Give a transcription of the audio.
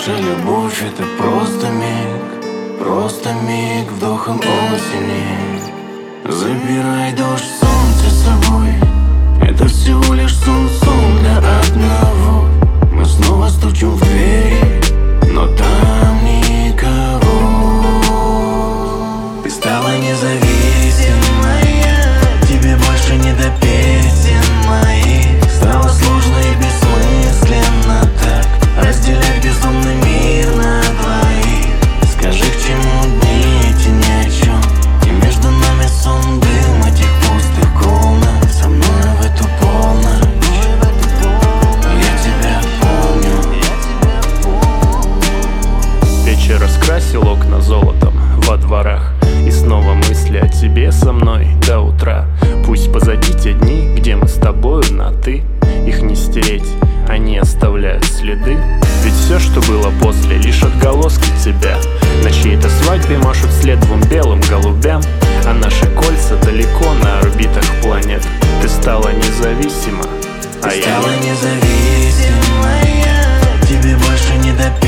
Наша любовь — это просто миг вдохом осени. Забирай дождь, солнце с собой. Это всего лишь сон для одного. Мы снова стучим в двери, но там никого. Ты стала независимая, тебе больше не до песен моих. Стало сложно и бессмысленно так разделять безумный мир на двоих. Скажи, к чему дни эти ни о чем, и между нами сон, дым этих пустых комнат. Со мной в эту полночь я тебя помню. Вечер раскрасил окна золотом во дворах, и снова мысли о тебе со мной до утра. Пусть позади те дни, где мы с тобою на «ты». Их не стереть, они оставляют следы. Ведь все, что было после, лишь отголоски тебя. На чьей-то свадьбе машут вслед двум белым голубям, а наши кольца далеко на орбитах планет. Ты стала независима, а Ты я стала независимая, тебе больше не до